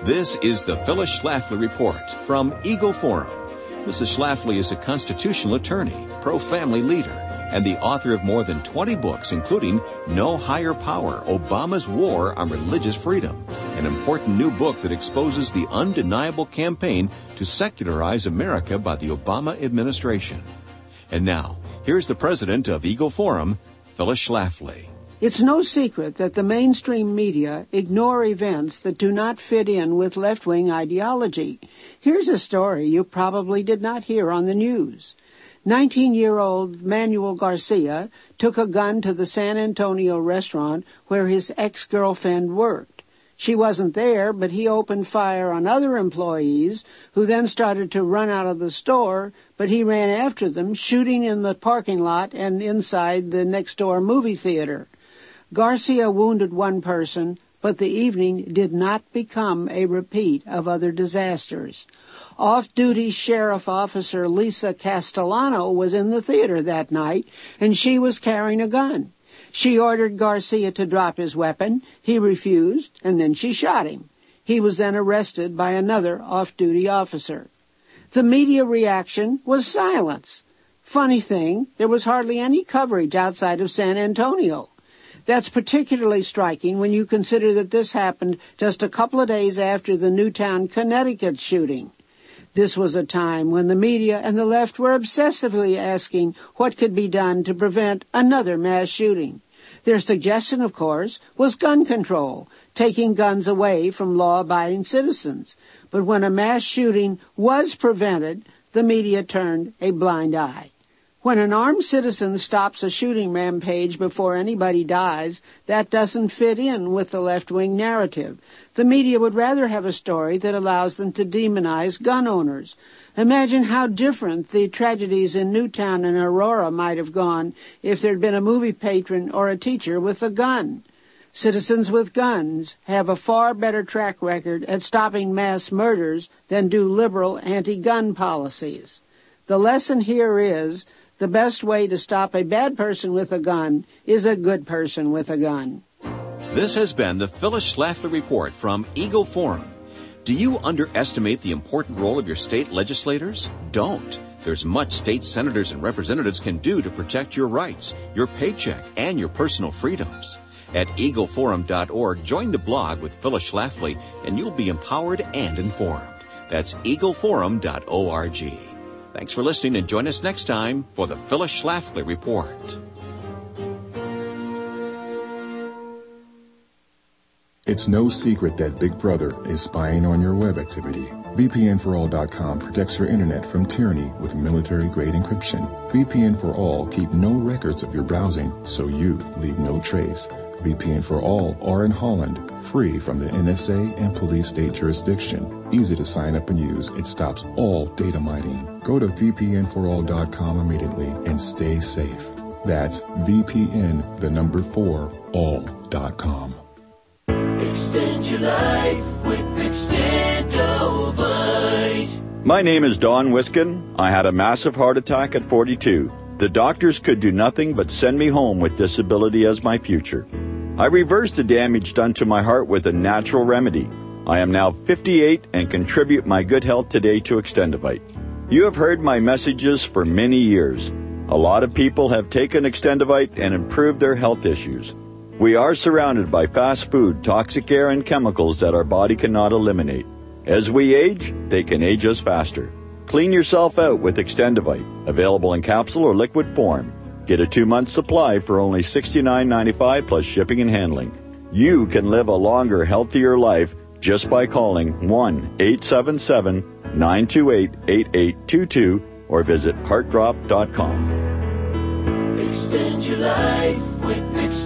This is the Phyllis Schlafly Report from Eagle Forum. Mrs. Schlafly is a constitutional attorney, pro-family leader, and the author of more than 20 books, including No Higher Power, Obama's War on Religious Freedom, an important new book that exposes the undeniable campaign to secularize America by the Obama administration. And now, here's the president of Eagle Forum, Phyllis Schlafly. It's no secret that the mainstream media ignore events that do not fit in with left-wing ideology. Here's a story you probably did not hear on the news. 19-year-old Manuel Garcia took a gun to the San Antonio restaurant where his ex-girlfriend worked. She wasn't there, but he opened fire on other employees who then started to run out of the store, but he ran after them, shooting in the parking lot and inside the next-door movie theater. Garcia wounded one person, but the evening did not become a repeat of other disasters. Off-duty Sheriff Officer Lisa Castellano was in the theater that night, and she was carrying a gun. She ordered Garcia to drop his weapon. He refused, and then she shot him. He was then arrested by another off-duty officer. The media reaction was silence. Funny thing, there was hardly any coverage outside of San Antonio. That's particularly striking when you consider that this happened just a couple of days after the Newtown, Connecticut shooting. This was a time when the media and the left were obsessively asking what could be done to prevent another mass shooting. Their suggestion, of course, was gun control, taking guns away from law-abiding citizens. But when a mass shooting was prevented, the media turned a blind eye. When an armed citizen stops a shooting rampage before anybody dies, that doesn't fit in with the left-wing narrative. The media would rather have a story that allows them to demonize gun owners. Imagine how different the tragedies in Newtown and Aurora might have gone if there'd been a movie patron or a teacher with a gun. Citizens with guns have a far better track record at stopping mass murders than do liberal anti-gun policies. The lesson here is the best way to stop a bad person with a gun is a good person with a gun. This has been the Phyllis Schlafly Report from Eagle Forum. Do you underestimate the important role of your state legislators? Don't. There's much state senators and representatives can do to protect your rights, your paycheck, and your personal freedoms. At eagleforum.org, join the blog with Phyllis Schlafly, and you'll be empowered and informed. That's eagleforum.org. Thanks for listening, and join us next time for the Phyllis Schlafly Report. It's no secret that Big Brother is spying on your web activity. VPNforall.com protects your internet from tyranny with military-grade encryption. VPN for All keep no records of your browsing, so you leave no trace. VPN for All are in Holland, free from the NSA and police state jurisdiction. Easy to sign up and use. It stops all data mining. Go to VPNforall.com immediately and stay safe. That's VPN4all.com. Extend your life with Extendovite. My name is Don Wiskin. I had a massive heart attack at 42. The doctors could do nothing but send me home with disability as my future. I reversed the damage done to my heart with a natural remedy. I am now 58 and contribute my good health today to Extendovite. You have heard my messages for many years. A lot of people have taken Extendovite and improved their health issues. We are surrounded by fast food, toxic air, and chemicals that our body cannot eliminate. As we age, they can age us faster. Clean yourself out with Extendovite, available in capsule or liquid form. Get a 2-month supply for only $69.95 plus shipping and handling. You can live a longer, healthier life just by calling 1-877-928-8822 or visit heartdrop.com. Extend your life with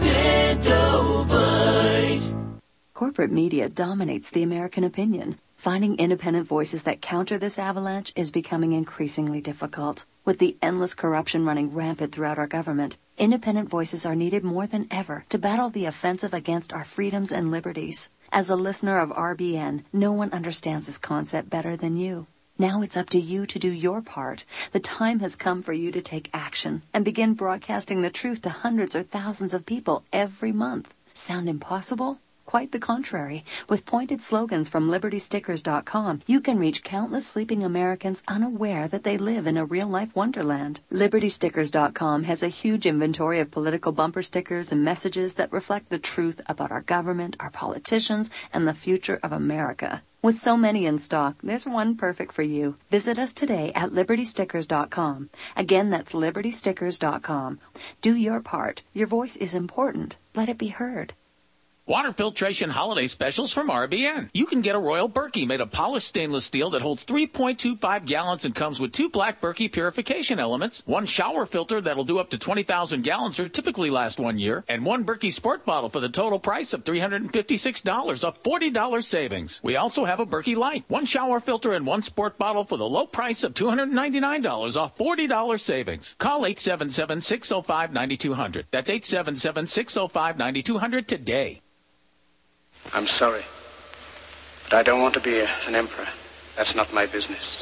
Extendovite. Corporate media dominates the American opinion. Finding independent voices that counter this avalanche is becoming increasingly difficult. With the endless corruption running rampant throughout our government, independent voices are needed more than ever to battle the offensive against our freedoms and liberties. As a listener of RBN, no one understands this concept better than you. Now it's up to you to do your part. The time has come for you to take action and begin broadcasting the truth to hundreds or thousands of people every month. Sound impossible? Quite the contrary. With pointed slogans from LibertyStickers.com, you can reach countless sleeping Americans unaware that they live in a real-life wonderland. LibertyStickers.com has a huge inventory of political bumper stickers and messages that reflect the truth about our government, our politicians, and the future of America. With so many in stock, there's one perfect for you. Visit us today at LibertyStickers.com. Again, that's LibertyStickers.com. Do your part. Your voice is important. Let it be heard. Water filtration holiday specials from RBN. You can get a Royal Berkey made of polished stainless steel that holds 3.25 gallons and comes with 2 black Berkey purification elements, 1 shower filter that'll do up to 20,000 gallons or typically last 1 year, and 1 Berkey Sport bottle for the total price of $356, a $40 savings. We also have a Berkey Light, 1 shower filter and 1 sport bottle for the low price of $299, a $40 savings. Call 877-605-9200. That's 877-605-9200 today. I'm sorry, but I don't want to be an emperor. That's not my business.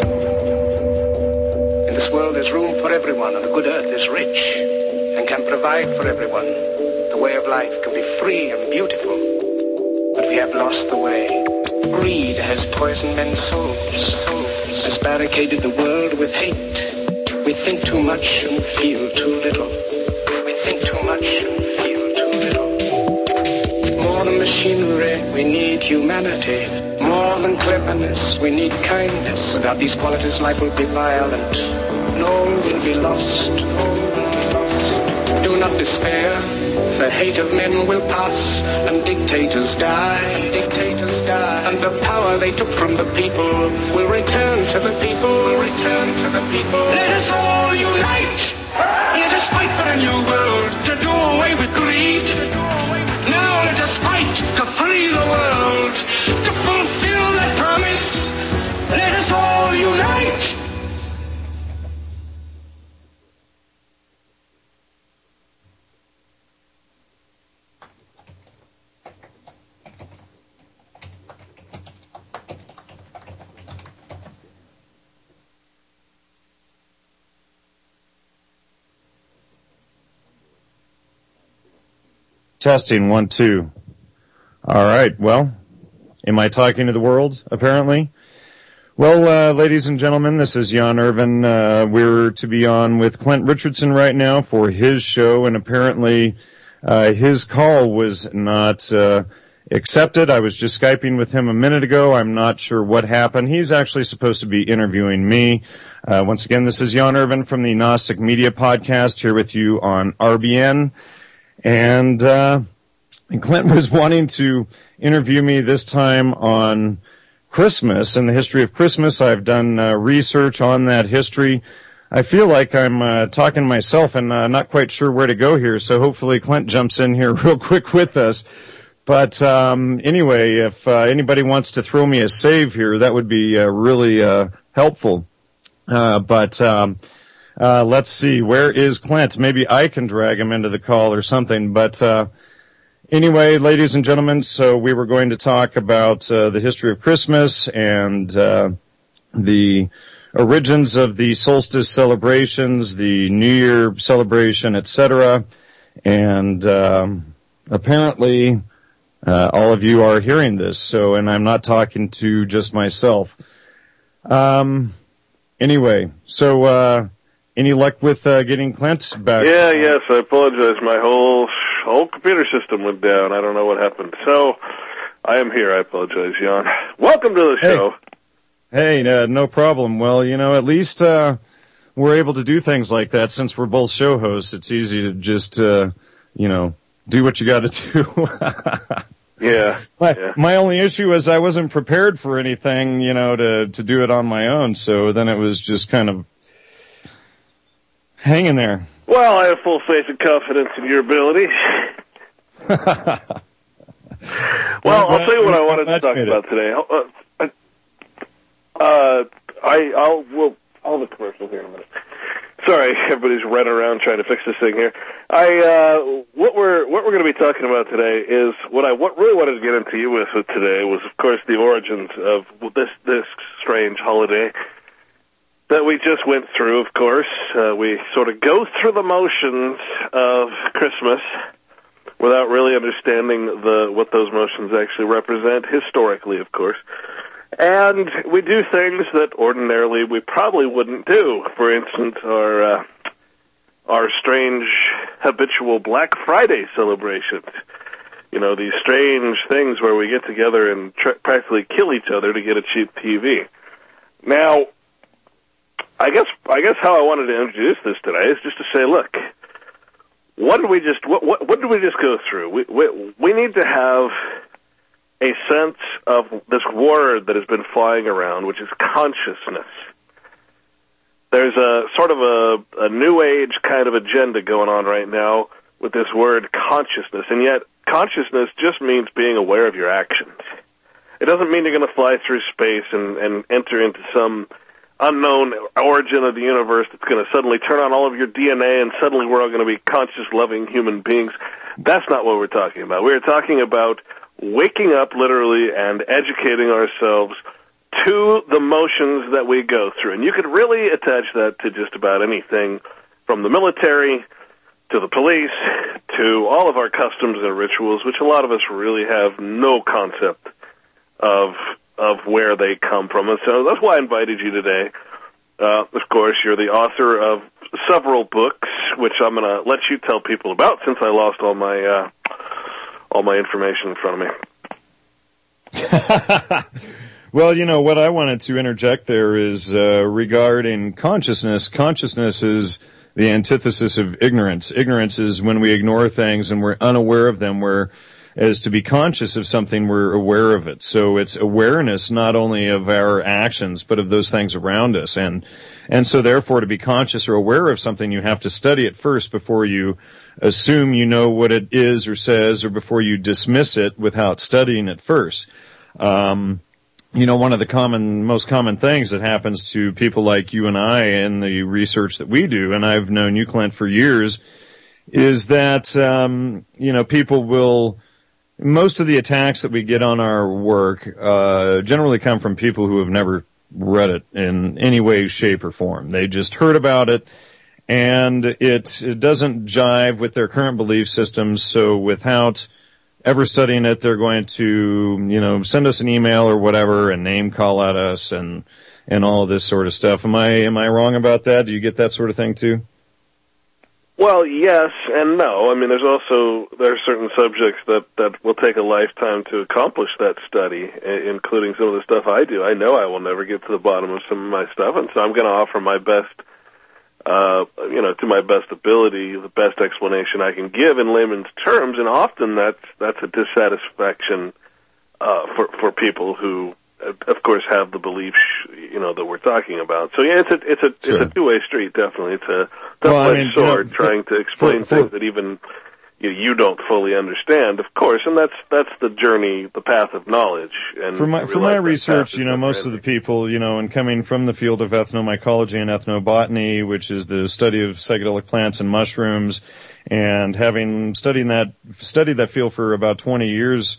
In this world, there's room for everyone, and the good earth is rich and can provide for everyone. The way of life can be free and beautiful, but we have lost the way. Greed has poisoned men's souls, has barricaded the world with hate. We think too much and feel too little. We think too much and feel too little. More than machinery, we need humanity. More than cleverness, we need kindness. Without these qualities, life will be violent. And all will be lost. Do not despair. The hate of men will pass, and dictators die. And the power they took from the people will return to the people. Let us all unite. Let us fight for a new world, to do away with greed. Now let us fight to free the world, to fulfill that promise. Let us all unite. Testing 1, 2. All right. Well, am I talking to the world? Apparently. Well, ladies and gentlemen, this is Jan Irvin. We're to be on with Clint Richardson right now for his show, and apparently his call was not accepted. I was just Skyping with him a minute ago. I'm not sure what happened. He's actually supposed to be interviewing me. Once again, this is Jan Irvin from the Gnostic Media Podcast here with you on RBN. And Clint was wanting to interview me this time on Christmas and the history of Christmas. I've done research on that history. I feel like I'm talking to myself and not quite sure where to go here, so hopefully Clint jumps in here real quick with us. But anyway, if anybody wants to throw me a save here, that would be really helpful. Let's see, where is Clint? Maybe I can drag him into the call or something. But anyway, ladies and gentlemen, so we were going to talk about the history of Christmas and the origins of the solstice celebrations, the New Year celebration, etc. And apparently all of you are hearing this, so, and I'm not talking to just myself. Anyway, so any luck with getting Clint back? Yes, I apologize. My whole computer system went down. I don't know what happened. So, I am here. I apologize, Jan. Welcome to the show. Hey, no problem. Well, at least we're able to do things like that since we're both show hosts. It's easy to just, do what you got to do. Yeah. My only issue is I wasn't prepared for anything, to do it on my own. So then it was just kind of hanging there. Well, I have full faith and confidence in your ability. Well, I'll tell you what I wanted to talk about today. I'll have a commercial here in a minute. Sorry, everybody's running around trying to fix this thing here. What we're going to be talking about today is what really wanted to get into you with today was, of course, the origins of this strange holiday that we just went through. Of course, we sort of go through the motions of Christmas without really understanding what those motions actually represent, historically, of course. And we do things that ordinarily we probably wouldn't do. For instance, our strange habitual Black Friday celebrations. You know, these strange things where we get together and practically kill each other to get a cheap TV. Now, I guess how I wanted to introduce this today is just to say, look, what did we just go through? We need to have a sense of this word that has been flying around, which is consciousness. There's a sort of a new age kind of agenda going on right now with this word consciousness, and yet consciousness just means being aware of your actions. It doesn't mean you're going to fly through space and enter into some unknown origin of the universe that's going to suddenly turn on all of your DNA and suddenly we're all going to be conscious, loving human beings. That's not what we're talking about. We're talking about waking up literally and educating ourselves to the motions that we go through. And you could really attach that to just about anything from the military to the police to all of our customs and rituals, which a lot of us really have no concept of where they come from. And so that's why I invited you today. Of course, you're the author of several books, which I'm going to let you tell people about since I lost all my information in front of me. Well, you know, what I wanted to interject there is regarding consciousness. Consciousness is the antithesis of ignorance. Ignorance is when we ignore things and we're unaware of them, whereas to be conscious of something, we're aware of it. So it's awareness not only of our actions, but of those things around us. And so therefore, to be conscious or aware of something, you have to study it first before you assume you know what it is or says, or before you dismiss it without studying it first. You know, one of the most common things that happens to people like you and I in the research that we do, and I've known you, Clint, for years, is that, you know, most of the attacks that we get on our work, generally come from people who have never read it in any way, shape, or form. They just heard about it, and it doesn't jive with their current belief systems, so without ever studying it, they're going to, you know, send us an email or whatever and name call at us and all of this sort of stuff. Am I wrong about that? Do you get that sort of thing too? Well, yes and no. I mean, there are certain subjects that will take a lifetime to accomplish that study, including some of the stuff I do. I know I will never get to the bottom of some of my stuff, and so I'm going to offer my best, to my best ability, the best explanation I can give in layman's terms, and often that's a dissatisfaction for people who, of course, have the beliefs that we're talking about. So yeah, it's a two-way street, definitely. It's a double-edged sword, trying to explain things that even you don't fully understand, of course, and that's the journey, the path of knowledge. And for my research, most of the people, and coming from the field of ethnomycology and ethnobotany, which is the study of psychedelic plants and mushrooms, and having studied that field for about 20 years,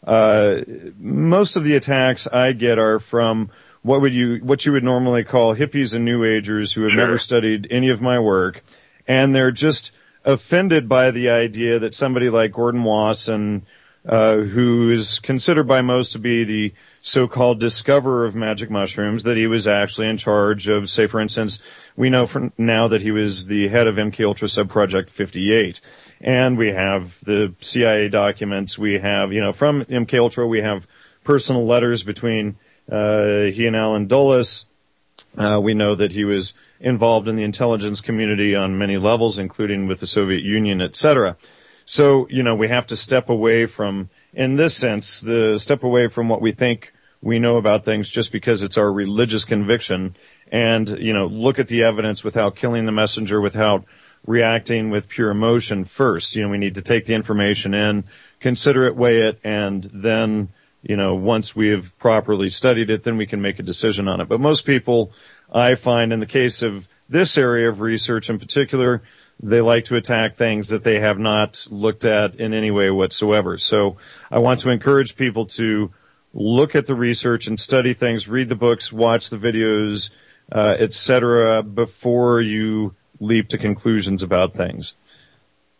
most of the attacks I get are from what you would normally call hippies and new agers who have never studied any of my work, and they're just offended by the idea that somebody like Gordon Wasson, who is considered by most to be the so-called discoverer of magic mushrooms, that he was actually in charge of, say, for instance, we know now that he was the head of MKUltra Subproject 58. And we have the CIA documents. We have, from MKUltra, we have personal letters between he and Alan Dulles. We know that he was involved in the intelligence community on many levels, including with the Soviet Union, etc. So, we have to step away from, in this sense, step away from what we think we know about things just because it's our religious conviction, and, look at the evidence without killing the messenger, without reacting with pure emotion first. We need to take the information in, consider it, weigh it, and then, once we have properly studied it, then we can make a decision on it. But most people, I find, in the case of this area of research in particular, they like to attack things that they have not looked at in any way whatsoever. So I want to encourage people to look at the research and study things, read the books, watch the videos, etc., before you leap to conclusions about things.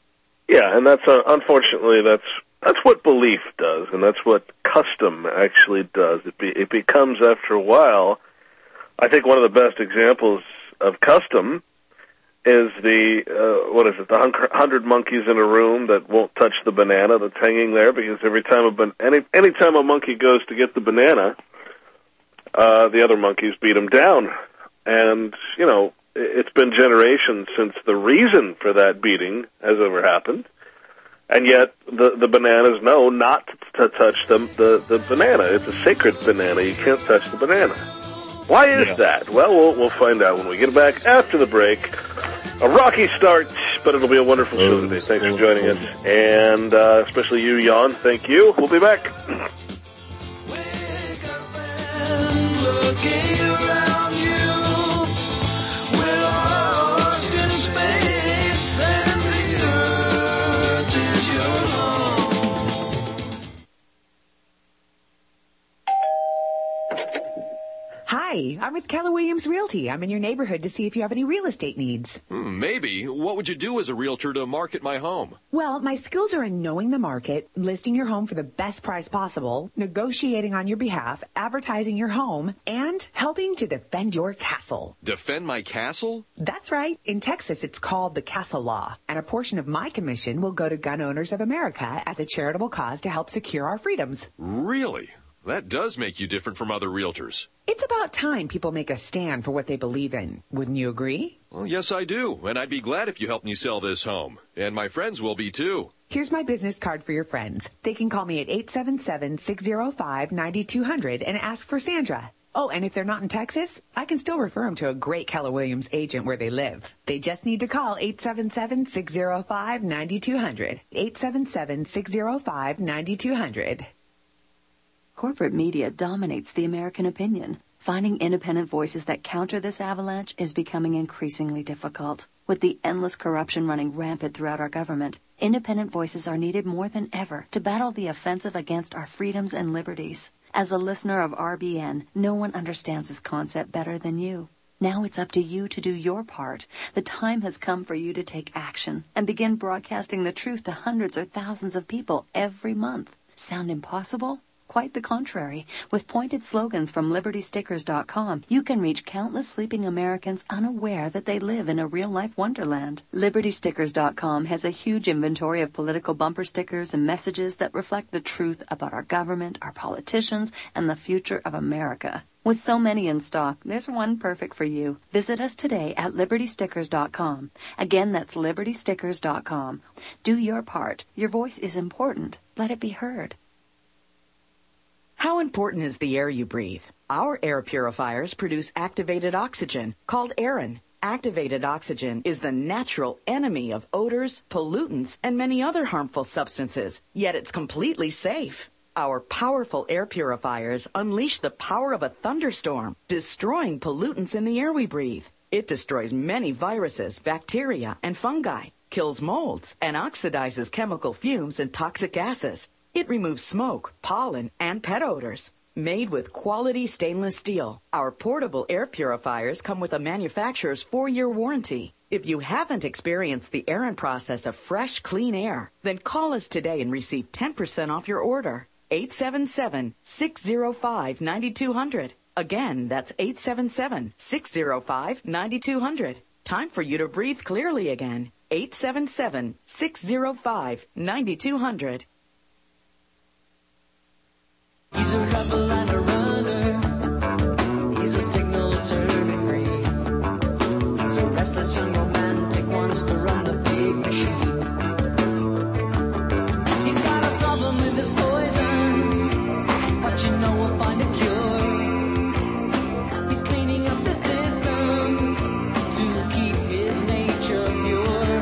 Yeah, and that's unfortunately that's what belief does, and that's what custom actually does. It becomes, after a while, I think one of the best examples of custom is the 100 monkeys in a room that won't touch the banana that's hanging there, because every time anytime a monkey goes to get the banana, the other monkeys beat him down. And, you know, it's been generations since the reason for that beating has ever happened, and yet the bananas know not to touch the banana. It's a sacred banana. You can't touch the banana. Why is that? Well, we'll find out when we get back after the break. A rocky start, but it'll be a wonderful show today. Thanks for joining us, and especially you, Jan. Thank you. We'll be back. Wake up and look around you. We're lost in space, and the earth is your home. Hi, I'm with Keller Williams Realty. I'm in your neighborhood to see if you have any real estate needs. Maybe. What would you do as a realtor to market my home? Well, my skills are in knowing the market, listing your home for the best price possible, negotiating on your behalf, advertising your home, and helping to defend your castle. Defend my castle? That's right. In Texas, it's called the Castle Law, and a portion of my commission will go to Gun Owners of America as a charitable cause to help secure our freedoms. Really? That does make you different from other realtors. It's about time people make a stand for what they believe in. Wouldn't you agree? Well, yes, I do. And I'd be glad if you helped me sell this home. And my friends will be, too. Here's my business card for your friends. They can call me at 877-605-9200 and ask for Sandra. Oh, and if they're not in Texas, I can still refer them to a great Keller Williams agent where they live. They just need to call 877-605-9200. 877-605-9200. Corporate media dominates the American opinion. Finding independent voices that counter this avalanche is becoming increasingly difficult. With the endless corruption running rampant throughout our government, independent voices are needed more than ever to battle the offensive against our freedoms and liberties. As a listener of RBN, no one understands this concept better than you. Now it's up to you to do your part. The time has come for you to take action and begin broadcasting the truth to hundreds or thousands of people every month. Sound impossible? Quite the contrary. With pointed slogans from LibertyStickers.com, you can reach countless sleeping Americans unaware that they live in a real-life wonderland. LibertyStickers.com has a huge inventory of political bumper stickers and messages that reflect the truth about our government, our politicians, and the future of America. With so many in stock, there's one perfect for you. Visit us today at LibertyStickers.com. Again, that's LibertyStickers.com. Do your part. Your voice is important. Let it be heard. How important is the air you breathe? Our air purifiers produce activated oxygen, called Aerin. Activated oxygen is the natural enemy of odors, pollutants, and many other harmful substances, yet it's completely safe. Our powerful air purifiers unleash the power of a thunderstorm, destroying pollutants in the air we breathe. It destroys many viruses, bacteria, and fungi, kills molds, and oxidizes chemical fumes and toxic gases. It removes smoke, pollen, and pet odors. Made with quality stainless steel, our portable air purifiers come with a manufacturer's 4-year warranty. If you haven't experienced the Aerin process of fresh, clean air, then call us today and receive 10% off your order. 877-605-9200. Again, that's 877-605-9200. Time for you to breathe clearly again. 877-605-9200. He's a rebel and a runner. He's a signal turning green. He's a restless young romantic, wants to run the big machine. He's got a problem with his poisons, but you know we'll find a cure. He's cleaning up the systems to keep his nature pure.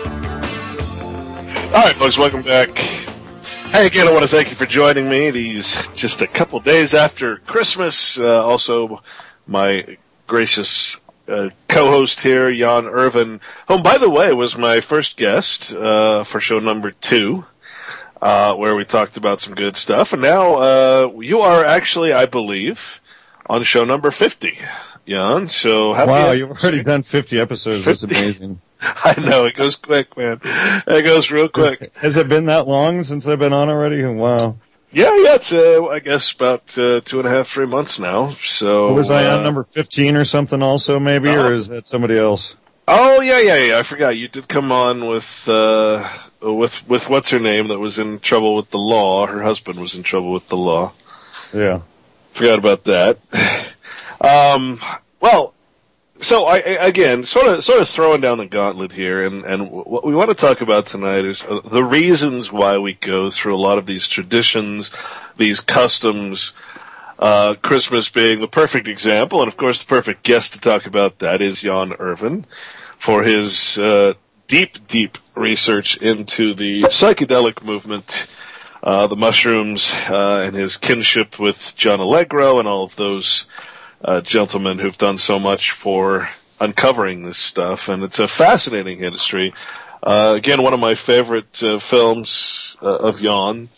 All right, folks, welcome back. Hey, again, I want to thank you for joining me these just a couple days after Christmas. Also, my gracious co-host here, Jan Irvin, whom, by the way, was my first guest for show number 2, where we talked about some good stuff. And now you are actually, I believe, on show number 50, Jan. So wow, you've already done 50 episodes. 50. That's amazing. I know, it goes quick, man. It goes real quick. Has it been that long since I've been on already? Wow. Yeah, it's, I guess about 2.5, 3 months now. So was I on number 15 or something also, maybe, or is that somebody else? Oh, yeah. I forgot. You did come on with what's her name that was in trouble with the law. Her husband was in trouble with the law. Yeah. Forgot about that. Well, so I again, sort of throwing down the gauntlet here, and what we want to talk about tonight is the reasons why we go through a lot of these traditions, these customs, Christmas being the perfect example, and of course the perfect guest to talk about that is Jan Irvin, for his deep research into the psychedelic movement, the mushrooms, and his kinship with John Allegro and all of those gentlemen who've done so much for uncovering this stuff. And it's a fascinating history. Again, one of my favorite films of Jan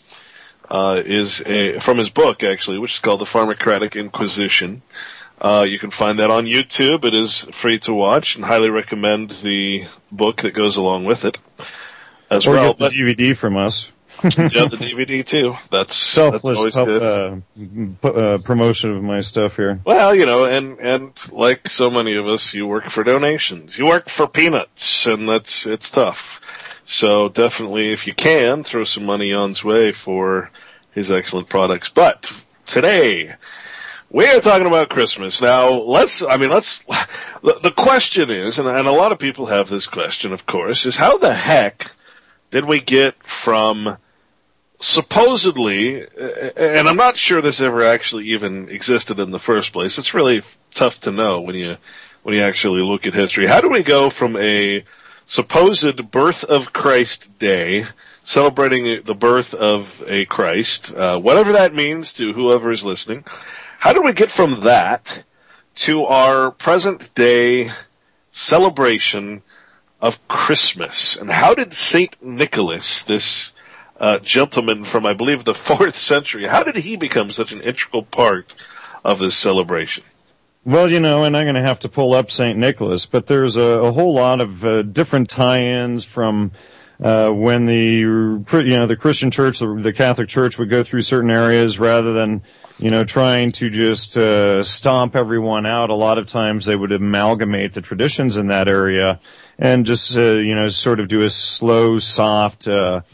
is from his book, actually, which is called The Pharmacratic Inquisition. You can find that on YouTube. It is free to watch, and highly recommend the book that goes along with it as or well. Get the DVD from us. Yeah, the DVD too. That's selfless always good. Promotion of my stuff here. Well, and like so many of us, you work for donations. You work for peanuts, and it's tough. So definitely, if you can, throw some money Jan's way for his excellent products. But today, we are talking about Christmas. Now, the question is, and a lot of people have this question, of course, is how the heck did we get from supposedly, and I'm not sure this ever actually even existed in the first place. It's really tough to know when you actually look at history. How do we go from a supposed birth of Christ day, celebrating the birth of a Christ, whatever that means to whoever is listening, how do we get from that to our present day celebration of Christmas? And how did Saint Nicholas, this gentleman from, I believe, the 4th century, how did he become such an integral part of this celebration? Well, and I'm going to have to pull up St. Nicholas, but there's a whole lot of different tie-ins from when the Christian Church, the Catholic Church would go through certain areas rather than, trying to just stomp everyone out. A lot of times they would amalgamate the traditions in that area and just, sort of do a slow, soft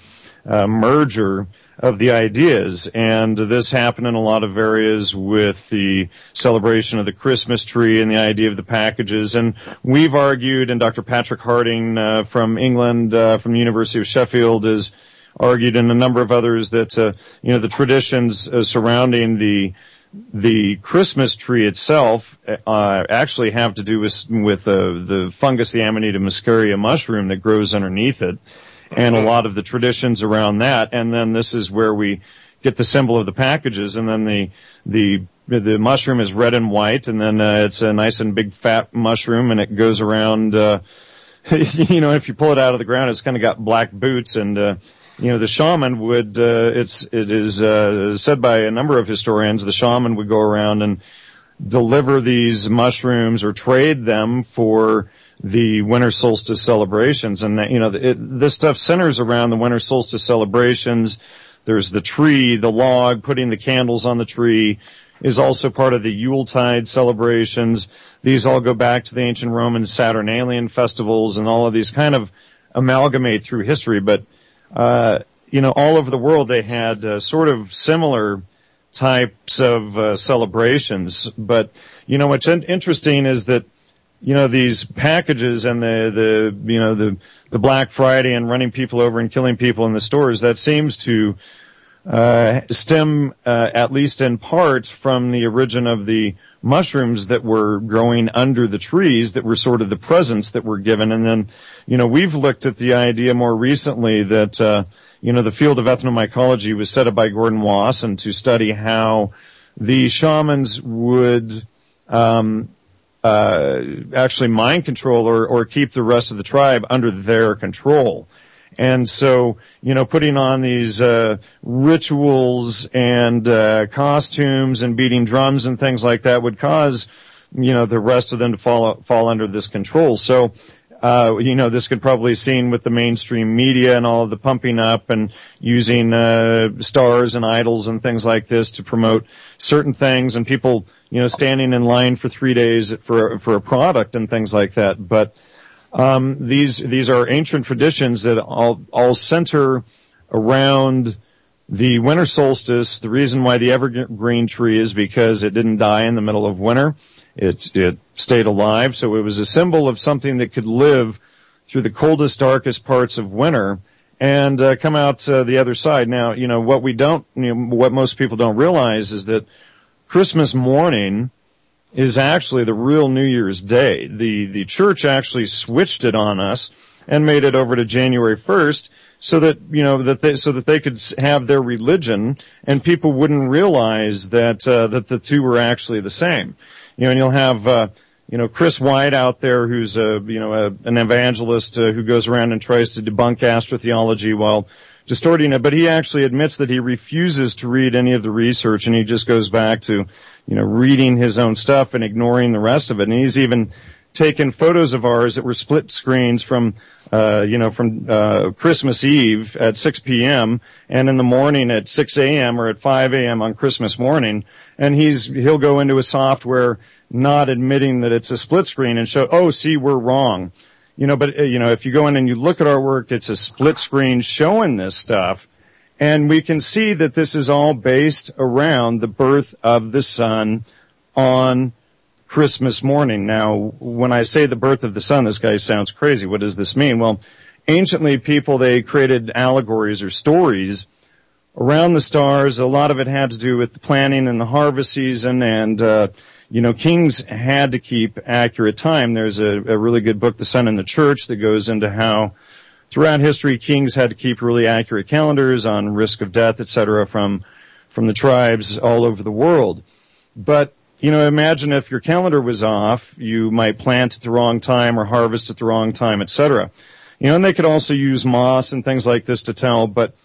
merger of the ideas. And this happened in a lot of areas with the celebration of the Christmas tree and the idea of the packages. And we've argued, and Dr. Patrick Harding from England, from the University of Sheffield, has argued, and a number of others, that the traditions surrounding the Christmas tree itself actually have to do with the fungus, the Amanita muscaria mushroom that grows underneath it, and a lot of the traditions around that. And then this is where we get the symbol of the packages, and then the mushroom is red and white, and then it's a nice and big fat mushroom, and it goes around. If you pull it out of the ground, it's kind of got black boots, and the shaman would. It is said by a number of historians, the shaman would go around and deliver these mushrooms or trade them for the winter solstice celebrations. And this stuff centers around the winter solstice celebrations. There's the tree, the log, putting the candles on the tree is also part of the Yuletide celebrations. These all go back to the ancient Roman Saturnalian festivals, and all of these kind of amalgamate through history. But all over the world they had sort of similar types of celebrations. But what's interesting is that these packages and the Black Friday and running people over and killing people in the stores, that seems to stem at least in part from the origin of the mushrooms that were growing under the trees, that were sort of the presents that were given. And then we've looked at the idea more recently that the field of ethnomycology was set up by Gordon Wasson to study how the shamans would actually mind control or keep the rest of the tribe under their control. And so, putting on these rituals and costumes and beating drums and things like that would cause, the rest of them to fall under this control. So, This could probably be seen with the mainstream media and all of the pumping up and using stars and idols and things like this to promote certain things, and people, standing in line for 3 days for a product and things like that. But these are ancient traditions that all center around the winter solstice. The reason why the evergreen tree is because it didn't die in the middle of winter. It stayed alive, so it was a symbol of something that could live through the coldest, darkest parts of winter and come out the other side. Now, what most people don't realize is that Christmas morning is actually the real New Year's Day. The church actually switched it on us and made it over to January 1st so that they could have their religion and people wouldn't realize that the two were actually the same. And you'll have, Chris White out there who's an evangelist who goes around and tries to debunk astrotheology while distorting it, but he actually admits that he refuses to read any of the research and he just goes back to, reading his own stuff and ignoring the rest of it. And he's even taken photos of ours that were split screens from Christmas Eve at 6 p.m. and in the morning at 6 a.m. or at 5 a.m. on Christmas morning. And he'll go into his software not admitting that it's a split screen and show, we're wrong. But if you go in and you look at our work, it's a split screen showing this stuff. And we can see that this is all based around the birth of the sun on Christmas morning. Now, when I say the birth of the sun, this guy sounds crazy. What does this mean? Well, anciently they created allegories or stories around the stars. A lot of it had to do with the planting and the harvest season, and kings had to keep accurate time. There's a really good book, The Sun and the Church, that goes into how throughout history kings had to keep really accurate calendars on risk of death, etc., from the tribes all over the world. But imagine if your calendar was off, you might plant at the wrong time or harvest at the wrong time, etc. And they could also use moss and things like this to tell, but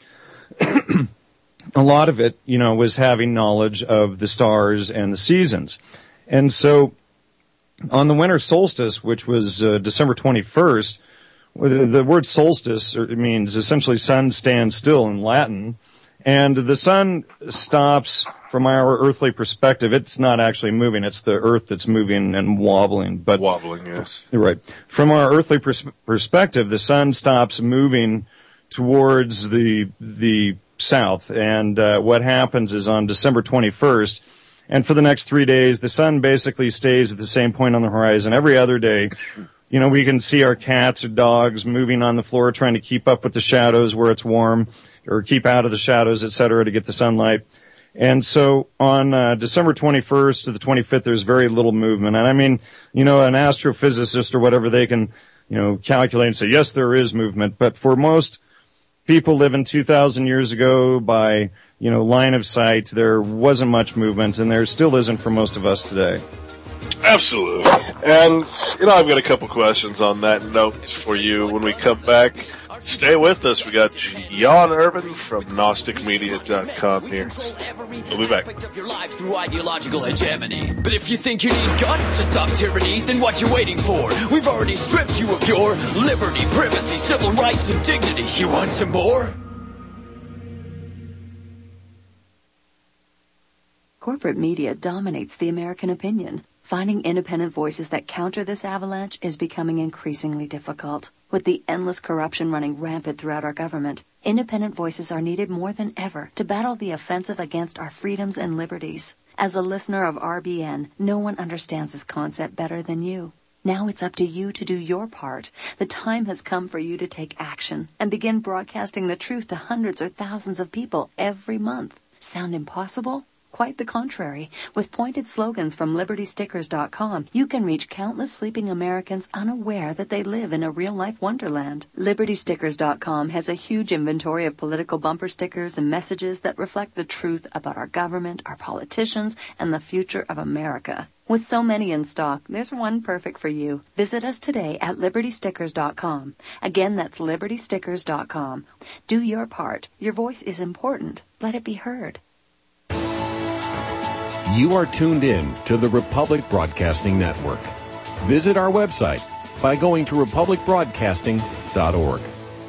a lot of it, was having knowledge of the stars and the seasons. And so on the winter solstice, which was December 21st, the word solstice means essentially sun stands still in Latin, and the sun stops from our earthly perspective. It's not actually moving. It's the earth that's moving and wobbling. But wobbling, yes. Right. From our earthly perspective, the sun stops moving towards the south. And what happens is on December 21st, and for the next 3 days, the sun basically stays at the same point on the horizon. Every other day, we can see our cats or dogs moving on the floor trying to keep up with the shadows where it's warm, or keep out of the shadows, etc., to get the sunlight. And so on December 21st to the 25th, there's very little movement. And I mean, an astrophysicist or whatever, they can, calculate and say, yes, there is movement. But for most people living 2,000 years ago by, line of sight, there wasn't much movement, and there still isn't for most of us today. Absolutely. And, I've got a couple questions on that note for you when we come back. Stay with us. We got Jan Irvin from GnosticMedia.com here. We'll be back. Your life through ideological hegemony. But if you think you need guns to stop tyranny, then what you waiting for? We've already stripped you of your liberty, privacy, civil rights, and dignity. You want some more? Corporate media dominates the American opinion. Finding independent voices that counter this avalanche is becoming increasingly difficult. With the endless corruption running rampant throughout our government, independent voices are needed more than ever to battle the offensive against our freedoms and liberties. As a listener of RBN, no one understands this concept better than you. Now it's up to you to do your part. The time has come for you to take action and begin broadcasting the truth to hundreds or thousands of people every month. Sound impossible? Quite the contrary. With pointed slogans from LibertyStickers.com, you can reach countless sleeping Americans unaware that they live in a real-life wonderland. LibertyStickers.com has a huge inventory of political bumper stickers and messages that reflect the truth about our government, our politicians, and the future of America. With so many in stock, there's one perfect for you. Visit us today at LibertyStickers.com. Again, that's LibertyStickers.com. Do your part. Your voice is important. Let it be heard. You are tuned in to the Republic Broadcasting Network. Visit our website, by going to republicbroadcasting.org.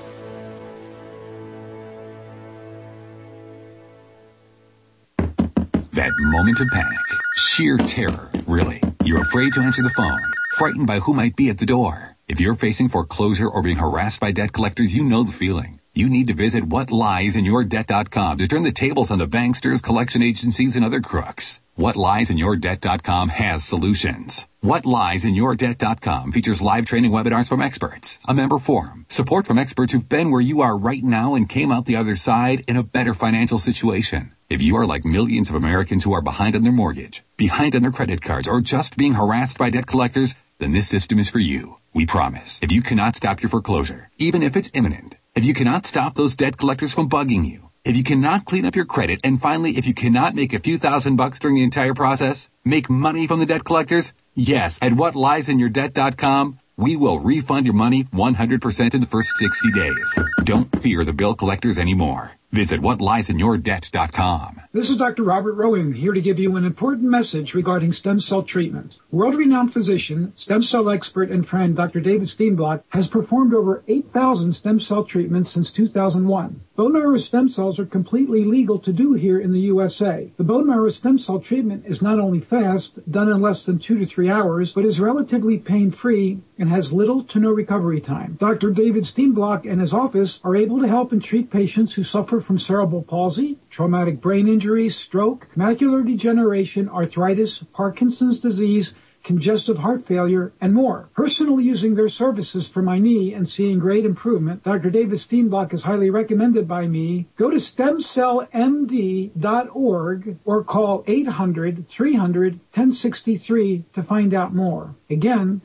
That moment of panic, sheer terror, really. You're afraid to answer the phone, frightened by who might be at the door. If you're facing foreclosure or being harassed by debt collectors, you know the feeling. You need to visit whatliesinyourdebt.com to turn the tables on the banksters, collection agencies, and other crooks. Whatliesinyourdebt.com has solutions. Whatliesinyourdebt.com features live training webinars from experts, a member forum, support from experts who've been where you are right now and came out the other side in a better financial situation. If you are like millions of Americans who are behind on their mortgage, behind on their credit cards, or just being harassed by debt collectors, then this system is for you. We promise. If you cannot stop your foreclosure, even if it's imminent, if you cannot stop those debt collectors from bugging you, if you cannot clean up your credit, and finally, if you cannot make a few $1,000s during the entire process, make money from the debt collectors, yes, at whatliesinyourdebt.com, we will refund your money 100% in the first 60 days. Don't fear the bill collectors anymore. Visit whatliesinyourdebt.com. This is Dr. Robert Rowan, here to give you an important message regarding stem cell treatment. World-renowned physician, stem cell expert, and friend Dr. David Steenblock has performed over 8,000 stem cell treatments since 2001. Bone marrow stem cells are completely legal to do here in the USA. The bone marrow stem cell treatment is not only fast, done in less than 2 to 3 hours, but is relatively pain-free and has little to no recovery time. Dr. David Steenblock and his office are able to help and treat patients who suffer from cerebral palsy, traumatic brain injury, stroke, macular degeneration, arthritis, Parkinson's disease, congestive heart failure, and more. Personally using their services for my knee and seeing great improvement, Dr. David Steenblock is highly recommended by me. Go to stemcellmd.org or call 800-300-1063 to find out more. Again,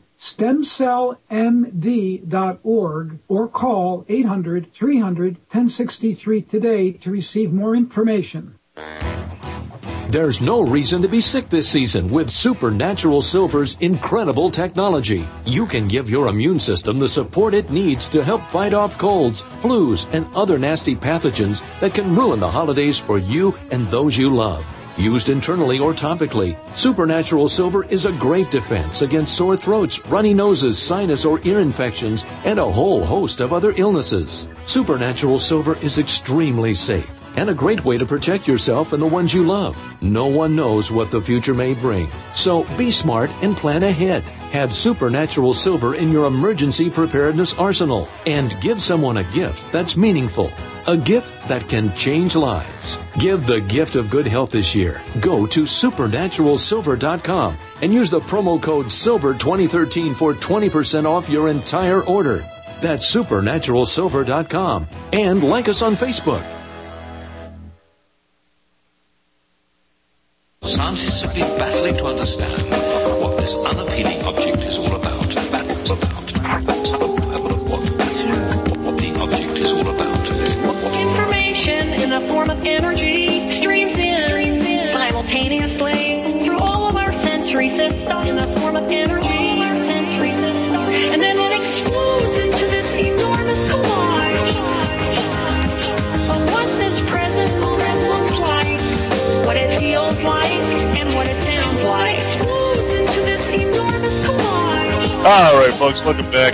stemcellmd.org or call 800-300-1063 today to receive more information. There's no reason to be sick this season with Supernatural Silver's incredible technology. You can give your immune system the support it needs to help fight off colds, flus, and other nasty pathogens that can ruin the holidays for you and those you love. Used internally or topically, Supernatural Silver is a great defense against sore throats, runny noses, sinus or ear infections, and a whole host of other illnesses. Supernatural Silver is extremely safe and a great way to protect yourself and the ones you love. No one knows what the future may bring, so be smart and plan ahead. Have Supernatural Silver in your emergency preparedness arsenal and give someone a gift that's meaningful. A gift that can change lives. Give the gift of good health this year. Go to supernaturalsilver.com and use the promo code SILVER2013 for 20% off your entire order. That's supernaturalsilver.com. And like us on Facebook. Scientists have been battling to understand what this unappealing object is all about. What the object is all about. Information in the form of energy streams in simultaneously through all of our sensory systems in the form of energy. All of our sensory systems. And then it explodes into this enormous collage of what this present moment looks like, what it feels like, and what it sounds like. It explodes into this enormous collage. All right, folks, welcome back.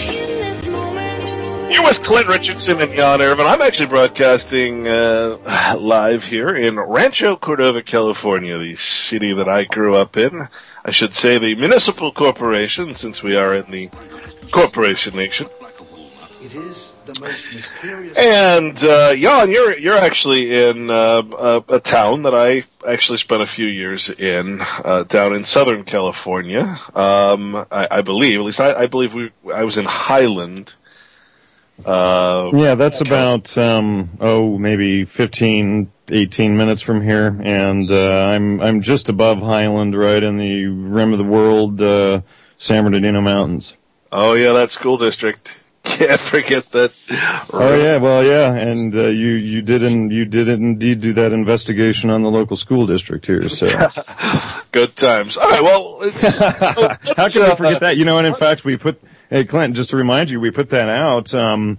You're with Clint Richardson and Jan Irvin. I'm actually broadcasting live here in Rancho Cordova, California, the city that I grew up in. I should say the municipal corporation, since we are in the corporation nation. It is the most mysterious. And Jan, you're actually in a town that I actually spent a few years in, down in Southern California. I believe, at least I believe I was in Highland. Yeah, that's about maybe 15, 18 minutes from here, and I'm just above Highland, right in the rim of the world, San Bernardino Mountains. Oh yeah, that school district. Can't forget that. Oh yeah, well yeah, and you did indeed do that investigation on the local school district here. So good times. All right, well, how can we forget that? You know, and in fact, we put. Hey, Clint, just to remind you, we put that out on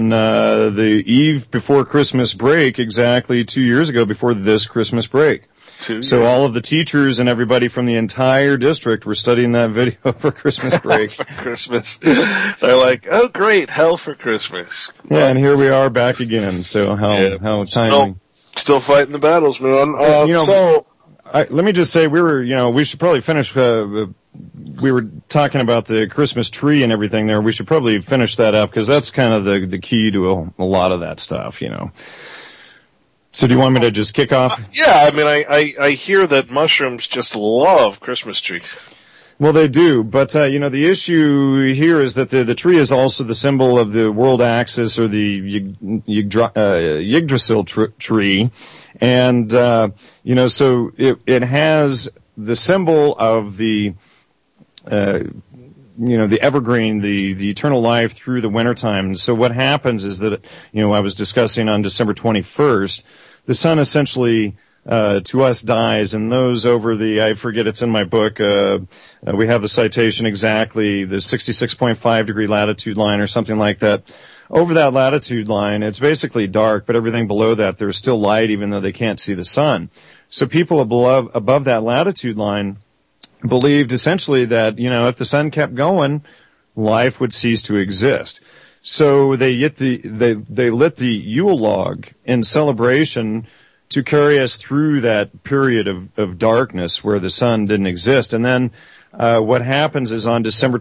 the eve before Christmas break, exactly 2 years ago, before this Christmas break. So all of the teachers and everybody from the entire district were studying that video for Christmas break. For Christmas. They're like, oh, great, hell for Christmas. Yeah, and here we are back again. So how timely. Still fighting the battles, man. Let me just say, we should probably finish, we were talking about the Christmas tree and everything there. We should probably finish that up because that's kind of the key to a lot of that stuff, So do you want me to just kick off? Yeah, I mean, I hear that mushrooms just love Christmas trees. Well, they do, but the issue here is that the tree is also the symbol of the world axis, or the Yggdrasil tree, and so it has the symbol of the the evergreen, the eternal life through the wintertime. So what happens is that I was discussing on December 21st, the sun essentially to us dies, and those over I forget, it's in my book, we have the citation exactly, the 66.5 degree latitude line or something like that. Over that latitude line, it's basically dark, but everything below that, there's still light even though they can't see the sun. So people above that latitude line believed essentially that, if the sun kept going, life would cease to exist. So they lit the Yule log in celebration to carry us through that period of darkness where the sun didn't exist. And then what happens is on December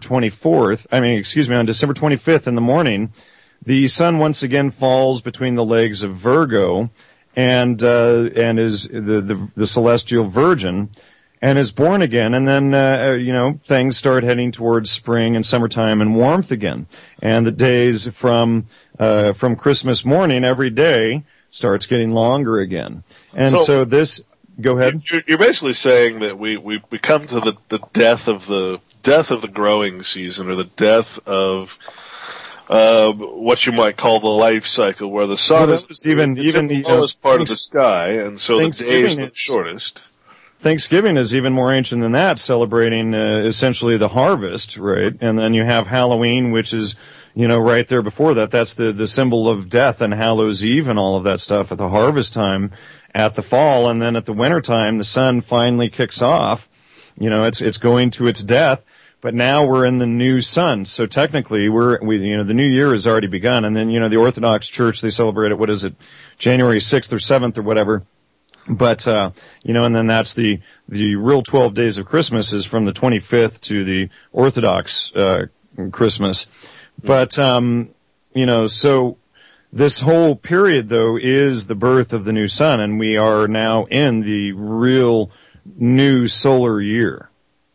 25th in the morning, the sun once again falls between the legs of Virgo and is the celestial virgin, and is born again, and then things start heading towards spring and summertime and warmth again. And the days from Christmas morning every day starts getting longer again. And so this, go ahead. You're basically saying that we come to the death of the growing season, or the death of what you might call the life cycle, where the sun is even the lowest part of the sky, and so the day is the shortest. Thanksgiving is even more ancient than that, celebrating essentially the harvest, right? And then you have Halloween, which is right there before that. That's the symbol of death, and Hallows Eve and all of that stuff at the harvest time, at the fall, and then at the winter time, the sun finally kicks off. It's going to its death, but now we're in the new sun. So technically, the new year has already begun. And then the Orthodox Church, they celebrate it. What is it, January 6th or 7th or whatever? But and then that's the real 12 days of Christmas is from the 25th to the Orthodox Christmas. But, so this whole period, though, is the birth of the new sun, and we are now in the real new solar year.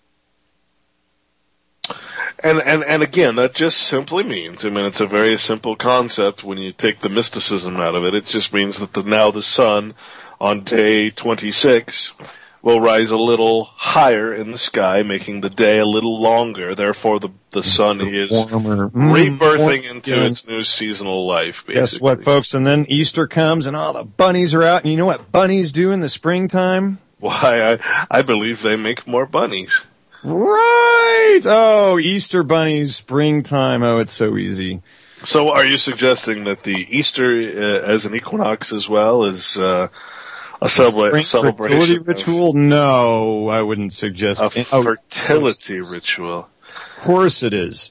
And again, that just simply means, it's a very simple concept when you take the mysticism out of it. It just means that now the sun on day 26 will rise a little higher in the sky, making the day a little longer. Therefore, the sun is rebirthing into its new seasonal life, basically. Guess what, folks? And then Easter comes, and all the bunnies are out. And you know what bunnies do in the springtime? Why, I believe they make more bunnies. Right! Oh, Easter bunnies, springtime. Oh, it's so easy. So are you suggesting that the Easter as an equinox as well is a celebration? Fertility ritual? No, I wouldn't suggest a fertility ritual. Of course it is.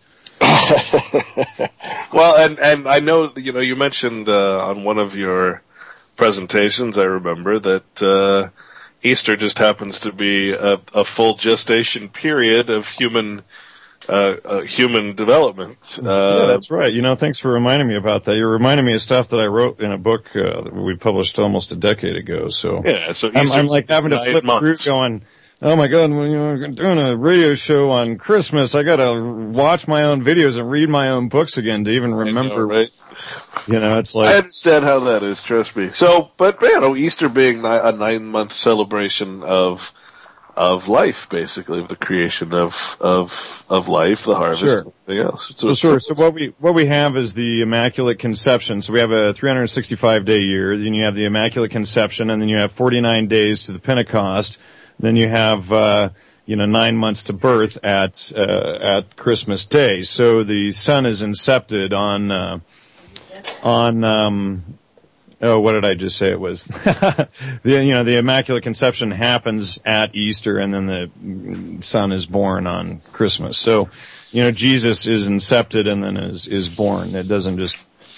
Well, and I know you mentioned on one of your presentations, I remember that Easter just happens to be a full gestation period of human development. Yeah, that's right. Thanks for reminding me about that. You're reminding me of stuff that I wrote in a book that we published almost a decade ago. So yeah, so I'm like having to flip through, going, oh my God, I'm doing a radio show on Christmas. I got to watch my own videos and read my own books again to even remember. I know, right? It's like, I understand how that is. Trust me. So, but Easter being a 9-month celebration of life, basically, of the creation of life, the harvest, sure. And everything else. Sure. So what we have is the Immaculate Conception. So we have a 365-day year. Then you have the Immaculate Conception, and then you have 49 days to the Pentecost. Then you have 9 months to birth at Christmas Day. So the sun is incepted on Oh, what did I just say it was? The Immaculate Conception happens at Easter, and then the Son is born on Christmas. So, Jesus is incepted and then is born. It doesn't just,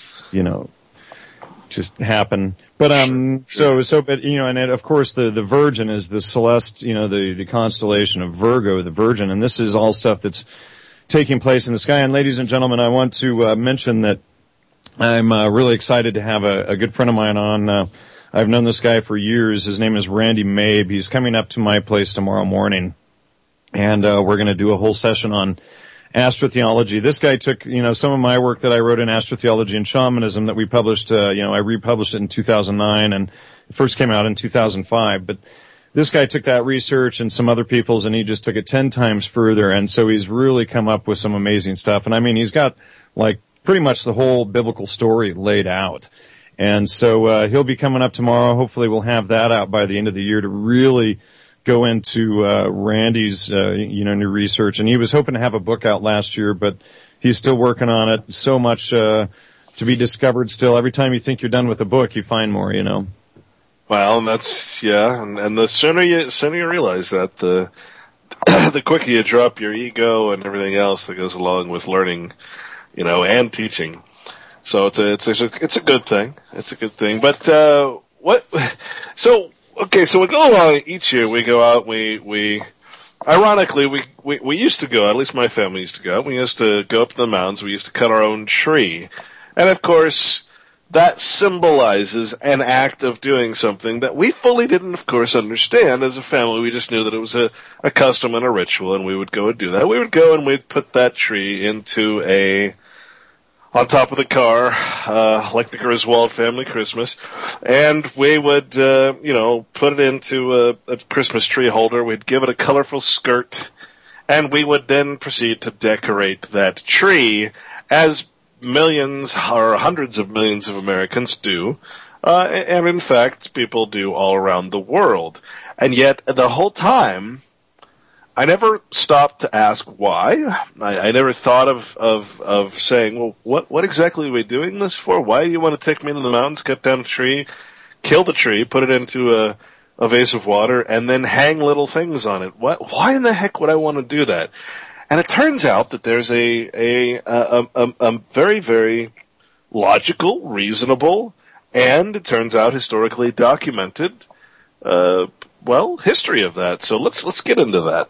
just happen. But, but, and of course the Virgin is the celeste, the constellation of Virgo, the Virgin, and this is all stuff that's taking place in the sky. And ladies and gentlemen, I want to mention that I'm really excited to have a good friend of mine on. I've known this guy for years. His name is Randy Mabe. He's coming up to my place tomorrow morning, and we're going to do a whole session on astrotheology. This guy took, some of my work that I wrote in astrotheology and shamanism that we published, I republished it in 2009, and it first came out in 2005. But this guy took that research and some other people's, and he just took it 10 times further, and so he's really come up with some amazing stuff. And I mean, he's got, pretty much the whole biblical story laid out. And so he'll be coming up tomorrow. Hopefully we'll have that out by the end of the year to really go into Randy's new research. And he was hoping to have a book out last year, but he's still working on it. So much to be discovered still. Every time you think you're done with a book, you find more, Well, and that's, and the sooner you realize that, the quicker you drop your ego and everything else that goes along with learning, and teaching. So it's a good thing. It's a good thing. But, so we go along each year, we go out, ironically, we used to go, at least my family used to go, we used to go up to the mountains, we used to cut our own tree. And of course, that symbolizes an act of doing something that we fully didn't, of course, understand as a family. We just knew that it was a custom and a ritual, and we would go and do that. We would go and we'd put that tree on top of the car, like the Griswold family Christmas, and we would, put it into a Christmas tree holder. We'd give it a colorful skirt, and we would then proceed to decorate that tree as millions or hundreds of millions of Americans do, and in fact, people do all around the world. And yet, the whole time, I never stopped to ask why. I never thought of saying, well, what exactly are we doing this for? Why do you want to take me into the mountains, cut down a tree, kill the tree, put it into a vase of water, and then hang little things on it? Why in the heck would I want to do that? And it turns out that there's a very, very logical, reasonable, and it turns out historically documented, history of that. So let's get into that.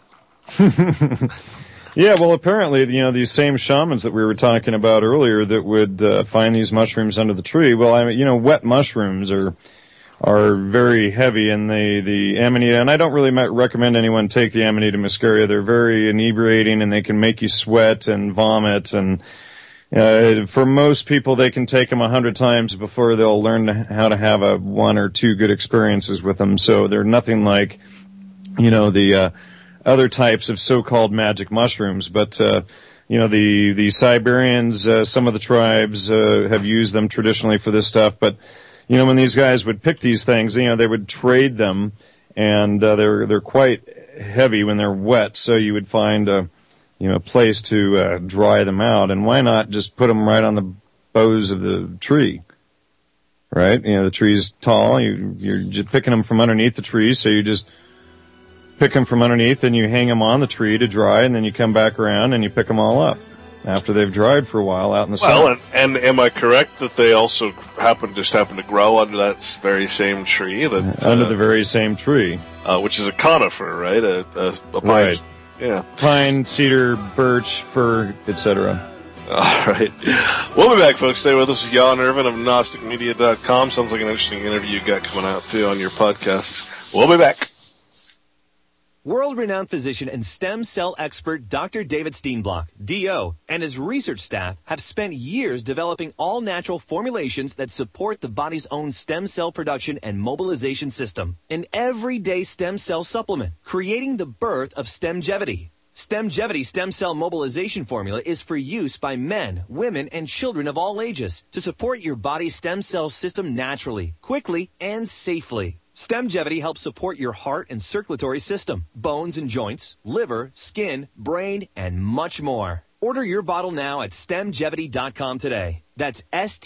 Yeah, well, apparently, these same shamans that we were talking about earlier that would find these mushrooms under the tree. Well, wet mushrooms are very heavy, and the Amanita, and I don't really recommend anyone take the Amanita muscaria. They're very inebriating, and they can make you sweat and vomit, and for most people, they can take them 100 times before they'll learn how to have one or two good experiences with them. So they're nothing like, the other types of so-called magic mushrooms. But, the Siberians, some of the tribes have used them traditionally for this stuff. But, when these guys would pick these things, they would trade them, and they're quite heavy when they're wet. So you would find a place to dry them out. And why not just put them right on the boughs of the tree? Right? The tree's tall. You're just picking them from underneath the tree, so you just pick them from underneath, and you hang them on the tree to dry, and then you come back around and you pick them all up after they've dried for a while out in the sun. Well, and am I correct that they also happen to grow under that very same tree? Under the very same tree. Which is a conifer, right? A pine. Right. Yeah. Pine, cedar, birch, fir, etc. All right. We'll be back, folks. Stay with us. This is Jan Irvin of GnosticMedia.com. Sounds like an interesting interview you got coming out, too, on your podcast. We'll be back. World-renowned physician and stem cell expert Dr. David Steenblock, D.O., and his research staff have spent years developing all-natural formulations that support the body's own stem cell production and mobilization system. An everyday stem cell supplement, creating the birth of Stemgevity. Stemgevity stem cell mobilization formula is for use by men, women, and children of all ages to support your body's stem cell system naturally, quickly, and safely. Stemgevity helps support your heart and circulatory system, bones and joints, liver, skin, brain, and much more. Order your bottle now at StemGevity.com today. That's